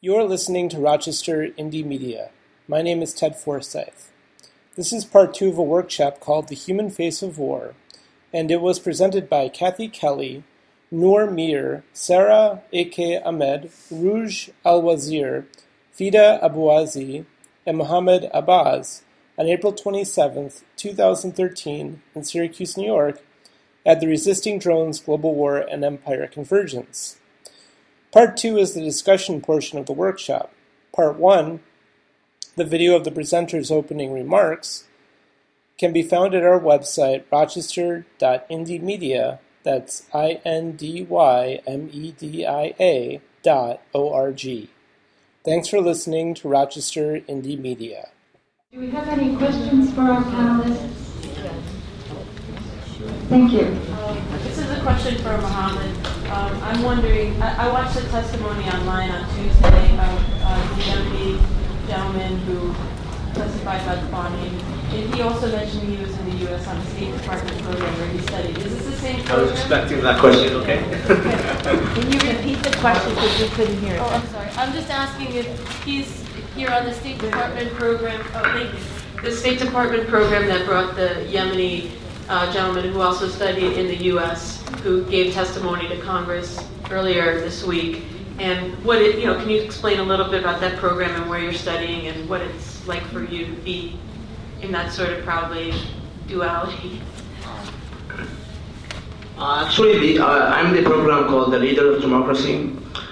You're listening to Rochester Indie Media. My name is Ted Forsyth. This is part 2 of a workshop called The Human Face of War, and it was presented by Kathy Kelly, Noor Mir, Sarah A.K. Ahmed, Rouge Al-Wazir, Fida Abouazi, and Mohammed Abbas on April 27, 2013 in Syracuse, New York, at the Resisting Drones Global War and Empire Convergence. Part 2 is the discussion portion of the workshop. Part 1, the video of the presenters' opening remarks, can be found at our website, rochester.indiemedia, that's INDYMEDIA.org. Thanks for listening to Rochester Indie Media. Do we have any questions for our panelists? Thank you. This is a question for Mohammed. I'm wondering, I watched a testimony online on Tuesday about the Yemeni gentleman who testified about the bombing. And he also mentioned he was in the U.S. on a State Department program where he studied. Is this the same program? I was expecting that question, okay? Can you repeat the question because we couldn't hear it? Oh, I'm sorry. I'm just asking if he's here on the State Department program. Oh, thank you. The State Department program that brought the Yemeni gentleman who also studied in the U.S., who gave testimony to Congress earlier this week. And what it, can you explain a little bit about that program and where you're studying and what it's like for you to be in that sort of probably duality? Actually, I'm the program called the Leader of Democracy.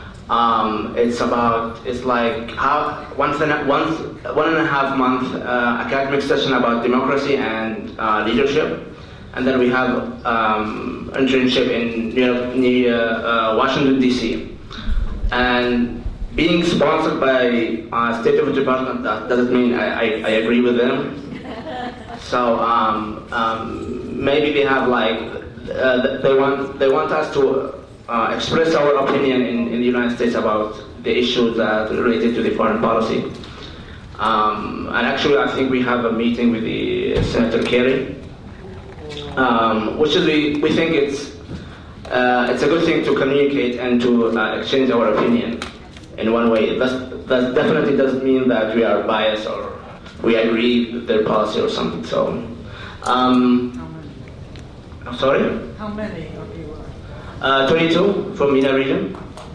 It's like one and a half month academic session about democracy and leadership. And then we have internship in Washington, D.C. And being sponsored by State of the Department, that doesn't mean I agree with them. So maybe they have they want us to express our opinion in the United States about the issues that related to the foreign policy. And actually, I think we have a meeting with the Senator Kerry. Which is we think it's a good thing to communicate and to exchange our opinion in one way. That definitely doesn't mean that we are biased or we agree with their policy or something. So, I'm sorry? How many of you are? 22 from MENA region.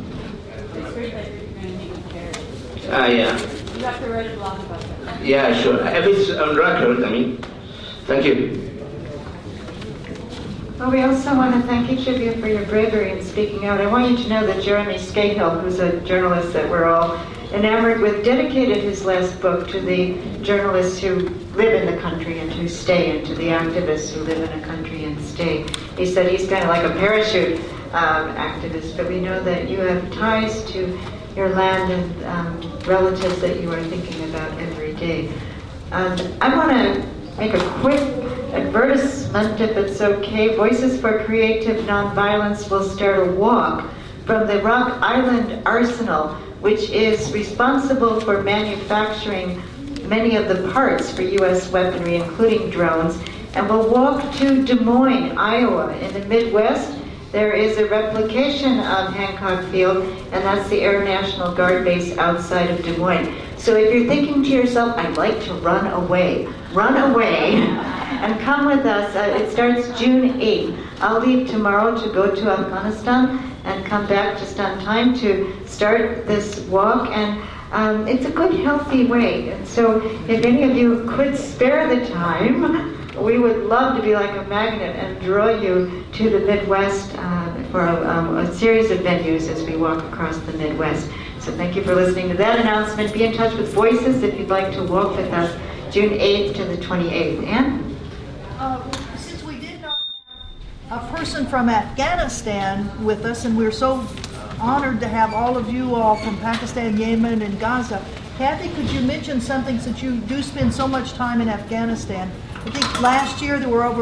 Yeah. You have to write a blog about that. Yeah, sure. If it's on record, thank you. Well, we also want to thank each of you for your bravery in speaking out. I want you to know that Jeremy Scahill, who's a journalist that we're all enamored with, dedicated his last book to the journalists who live in the country and who stay, and to the activists who live in a country and stay. He said he's kind of like a parachute activist, but we know that you have ties to your land and relatives that you are thinking about every day. I want to make a quick advertisement, if it's okay. Voices for Creative Nonviolence will start a walk from the Rock Island Arsenal, which is responsible for manufacturing many of the parts for U.S. weaponry, including drones, and will walk to Des Moines, Iowa. In the Midwest, there is a replication of Hancock Field, and that's the Air National Guard base outside of Des Moines. So if you're thinking to yourself, I'd like to run away and come with us. It starts June 8th. I'll leave tomorrow to go to Afghanistan and come back just on time to start this walk. And it's a good, healthy way. And so if any of you could spare the time, we would love to be like a magnet and draw you to the Midwest for a series of venues as we walk across the Midwest. So thank you for listening to that announcement. Be in touch with Voices if you'd like to walk with us June 8th to the 28th. Ann? Since we did not have a person from Afghanistan with us, and we're so honored to have all of you all from Pakistan, Yemen, and Gaza, Kathy, could you mention something, since you do spend so much time in Afghanistan? I think last year there were over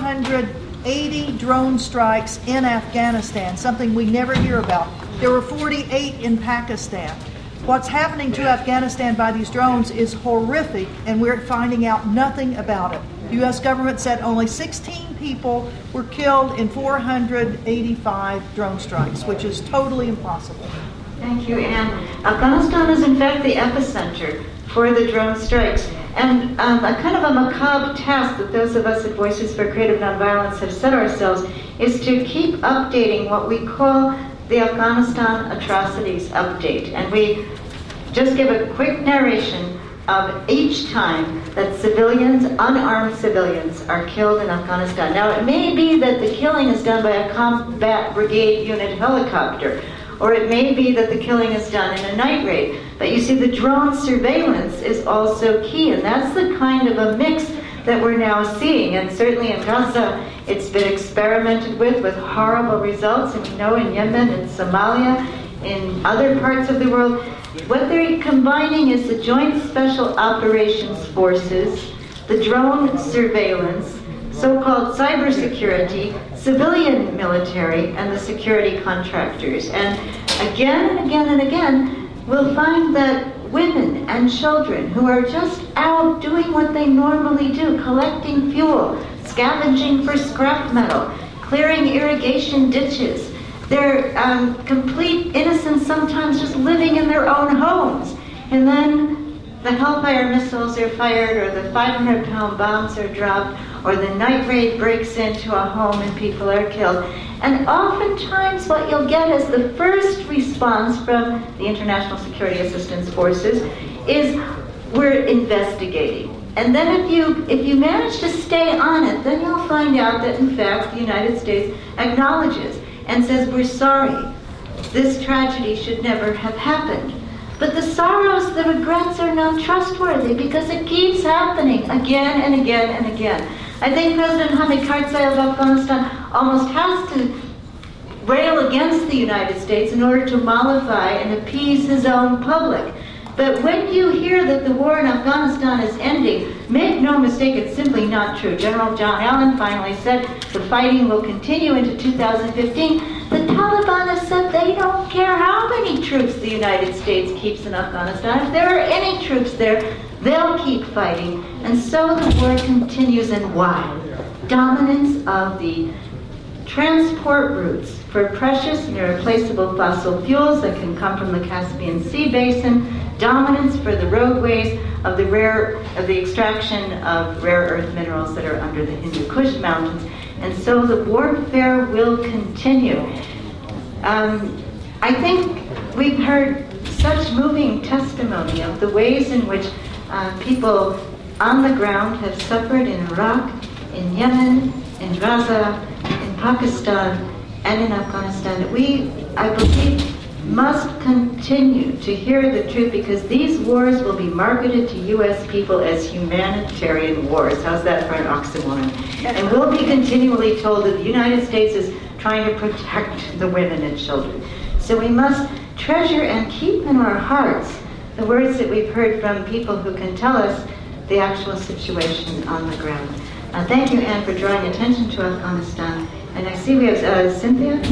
480 drone strikes in Afghanistan, something we never hear about. There were 48 in Pakistan. What's happening to Afghanistan by these drones is horrific, and we're finding out nothing about it. The U.S. government said only 16 people were killed in 485 drone strikes, which is totally impossible. Thank you, Anne. Afghanistan is in fact the epicenter for the drone strikes. And a kind of a macabre task that those of us at Voices for Creative Nonviolence have set ourselves is to keep updating what we call the Afghanistan Atrocities Update. And we just give a quick narration of each time that civilians, unarmed civilians, are killed in Afghanistan. Now, it may be that the killing is done by a combat brigade unit helicopter, or it may be that the killing is done in a night raid. But you see, the drone surveillance is also key, and that's the kind of a mix that we're now seeing. And certainly in Gaza, it's been experimented with horrible results. And we know in Yemen, in Somalia, in other parts of the world, what they're combining is the Joint Special Operations Forces, the drone surveillance, so-called cybersecurity, civilian military, and the security contractors. And again and again and again, we'll find that women and children who are just out doing what they normally do, collecting fuel, scavenging for scrap metal, clearing irrigation ditches, they're complete innocents, sometimes just living in their own homes. And then the Hellfire missiles are fired, or the 500-pound bombs are dropped, or the night raid breaks into a home and people are killed. And oftentimes what you'll get as the first response from the International Security Assistance Forces is, we're investigating. And then if you manage to stay on it, then you'll find out that in fact the United States acknowledges and says, we're sorry, this tragedy should never have happened. But the sorrows, the regrets are not trustworthy because it keeps happening again and again and again. I think President Hamid Karzai of Afghanistan almost has to rail against the United States in order to mollify and appease his own public. But when you hear that the war in Afghanistan is ending, make no mistake, it's simply not true. General John Allen finally said the fighting will continue into 2015. The Taliban has said they don't care how many troops the United States keeps in Afghanistan. If there are any troops there, they'll keep fighting. And so the war continues. And why? Dominance of the transport routes for precious and irreplaceable fossil fuels that can come from the Caspian Sea basin, dominance for the roadways of the extraction of rare earth minerals that are under the Hindu Kush mountains. And so the warfare will continue. I think we've heard such moving testimony of the ways in which people on the ground have suffered in Iraq, in Yemen, in Gaza, in Pakistan, and in Afghanistan, that we, I believe, must continue to hear the truth, because these wars will be marketed to U.S. people as humanitarian wars. How's that for an oxymoron? And we'll be continually told that the United States is trying to protect the women and children. So we must treasure and keep in our hearts the words that we've heard from people who can tell us the actual situation on the ground. Thank you, Anne, for drawing attention to Afghanistan. And I see we have Cynthia.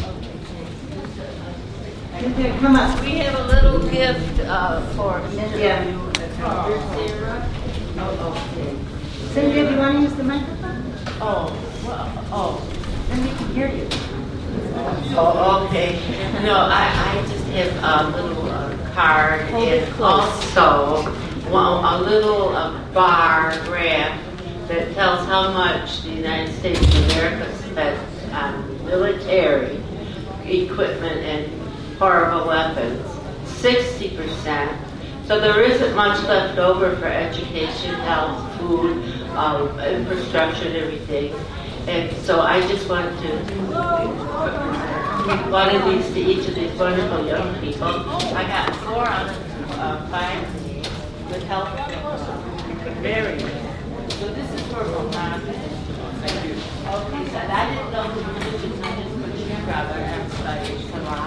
Cynthia, come up. We have a little gift for Yeah. Sarah. Oh, okay. Cynthia, do you want to use the microphone? Then we can hear you. Oh, okay. No, I just have a little card and also a little bar graph that tells how much the United States of America spends on military equipment and horrible weapons. 60%. So there isn't much left over for education, health, food, infrastructure, and everything. And so I just wanted to give one of these to each of these wonderful young people. I got 4 out of 5 with help. Very good. So this is for Rohan. Thank you. Okay, so I didn't know the religion, I just put your brother and studied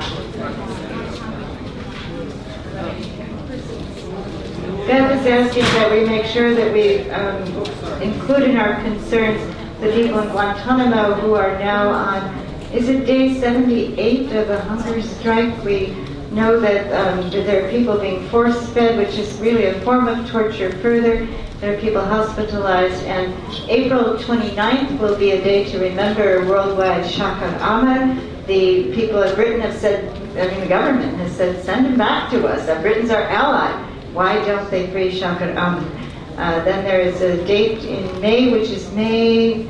Beth is asking that we make sure that we include in our concerns the people in Guantanamo who are now on, is it day 78 of a hunger strike? We know that there are people being force-fed, which is really a form of torture further. There are people hospitalized, and April 29th will be a day to remember worldwide Shaka Ahmad. The people of Britain have said the government has said, send him back to us. Britain's our ally. Why don't they free Shakir Ahmed? Then there is a date in May, which is May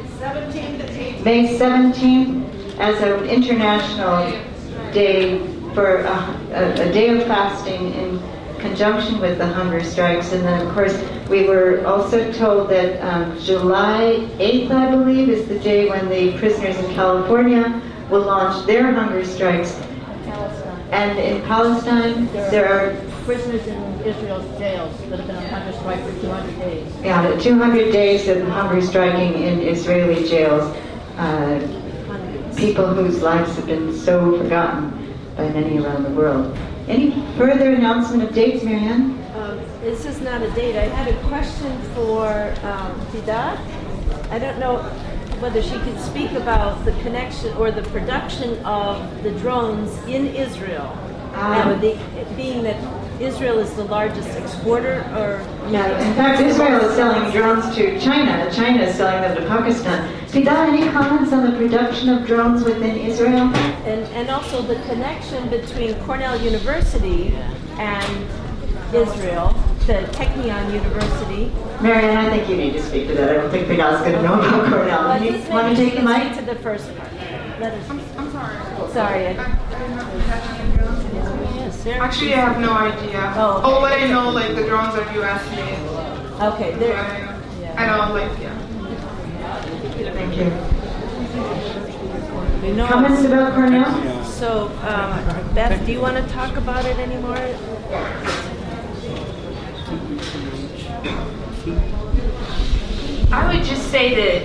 17th, as an international day for a day of fasting in conjunction with the hunger strikes. And then, of course, we were also told that July 8th, I believe, is the day when the prisoners in California will launch their hunger strikes. And in Palestine, there are prisoners in Israel's jails that have been on hunger strike for 200 days. Yeah, 200 days of hunger striking in Israeli jails. People whose lives have been so forgotten by many around the world. Any further announcement of dates, Marianne? This is not a date. I had a question for Fidat. I don't know whether she could speak about the connection or the production of the drones in Israel. Being that Israel is the largest exporter, or... Yeah, in fact, Israel is selling drones to China. China is selling them to Pakistan. Fidat, any comments on the production of drones within Israel? And also the connection between Cornell University and Israel, the Technion University. Marianne, I think you need to speak to that. I don't think Fidat's going to know about Cornell. You want to take the mic? To the first part. I'm sorry. Sorry. Actually, I have no idea. Oh, but I know, like, the drones are US made. Okay, there. I know, like, yeah. Thank you. Comments about Cornell? So, Beth, do you want to talk about it anymore? I would just say that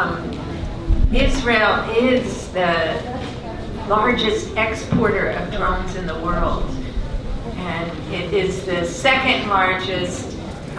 Israel is the largest exporter of drones in the world. And it is the second largest,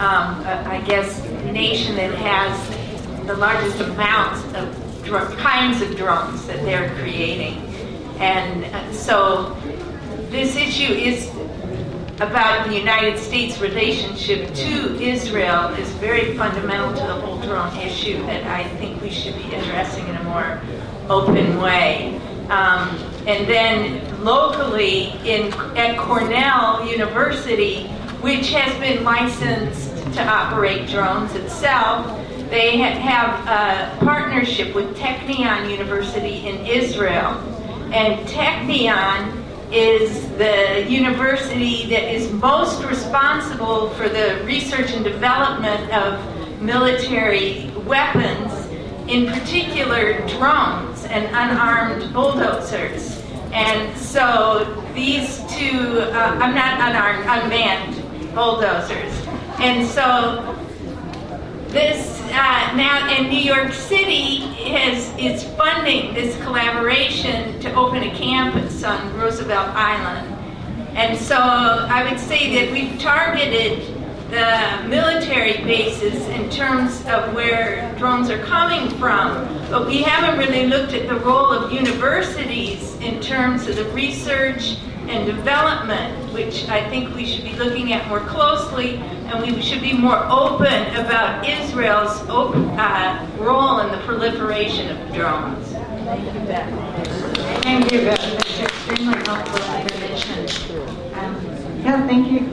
nation that has the largest amount of kinds of drones that they're creating. And so this issue is about the United States' relationship to Israel is very fundamental to the whole drone issue that I think we should be addressing in a more open way. And then locally at Cornell University, which has been licensed to operate drones itself, they have a partnership with Technion University in Israel. And Technion is the university that is most responsible for the research and development of military weapons, in particular drones and unarmed bulldozers. And so these two, unmanned bulldozers. And so this now, and New York City is funding this collaboration to open a campus on Roosevelt Island. And so I would say that we've targeted the military bases in terms of where drones are coming from, but we haven't really looked at the role of universities in terms of the research and development, which I think we should be looking at more closely, and we should be more open about Israel's role in the proliferation of drones. Thank you, Beth. Thank you, Beth. That's extremely helpful information. Thank you.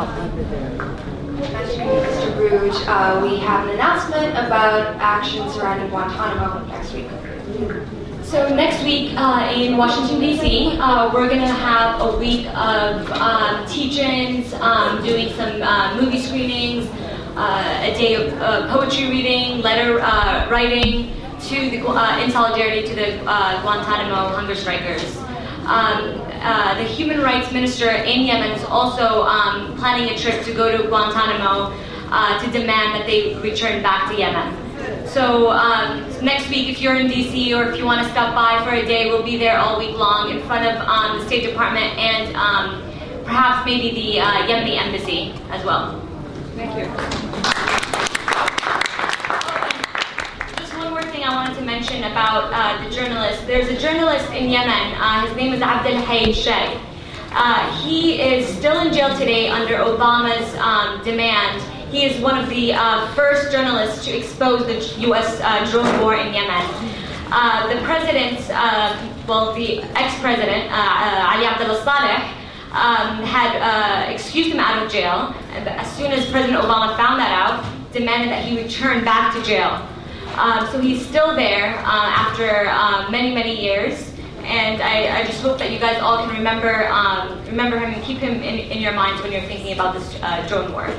Mr. Rouge, we have an announcement about action surrounding Guantanamo next week. So next week in Washington, D.C., we're going to have a week of teach-ins, doing some movie screenings, a day of poetry reading, letter writing in solidarity to the Guantanamo hunger strikers. The Human Rights Minister in Yemen is also planning a trip to go to Guantanamo to demand that they return back to Yemen. So next week, if you're in D.C. or if you want to stop by for a day, we'll be there all week long in front of the State Department and perhaps maybe the Yemeni embassy as well. Thank you. Just one more thing I wanted to mention about the journalist. There's a journalist in Yemen. His name is Abdel Hayy Sheikh. He is still in jail today under Obama's demand. He is one of the first journalists to expose the U.S. drone war in Yemen. The president, the ex-president, Ali Abdullah Saleh, had excused him out of jail. As soon as President Obama found that out, demanded that he return back to jail. So he's still there after many, many years. And I just hope that you guys all can remember him and keep him in your minds when you're thinking about this drone war.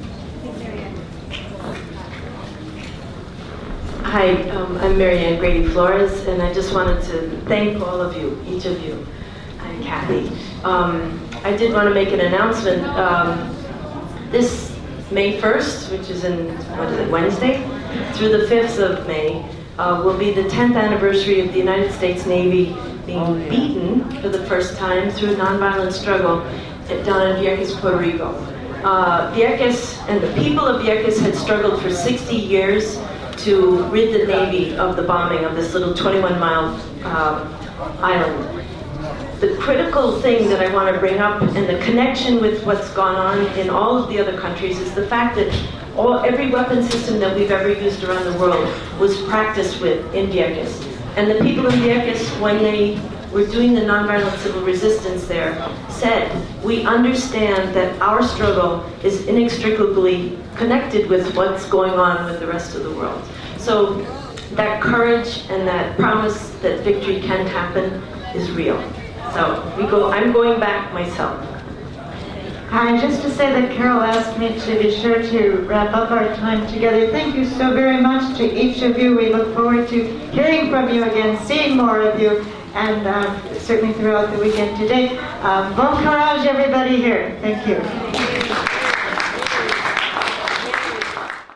Hi, I'm Marianne Grady Flores, and I just wanted to thank all of you, each of you, and Kathy. I did want to make an announcement. This May 1st, which is Wednesday, through the 5th of May, will be the 10th anniversary of the United States Navy being beaten for the first time through nonviolent struggle down in Vieques, Puerto Rico. Vieques and the people of Vieques had struggled for 60 years to rid the Navy of the bombing of this little 21-mile island. The critical thing that I want to bring up, and the connection with what's gone on in all of the other countries, is the fact that every weapon system that we've ever used around the world was practiced with in Vieques. And the people in Vieques, when they were doing the nonviolent civil resistance there, said, we understand that our struggle is inextricably connected with what's going on with the rest of the world. So that courage and that promise that victory can happen is real. So I'm going back myself. Hi, just to say that Carol asked me to be sure to wrap up our time together. Thank you so very much to each of you. We look forward to hearing from you again, seeing more of you, and certainly throughout the weekend today. Bon courage, everybody here. Thank you.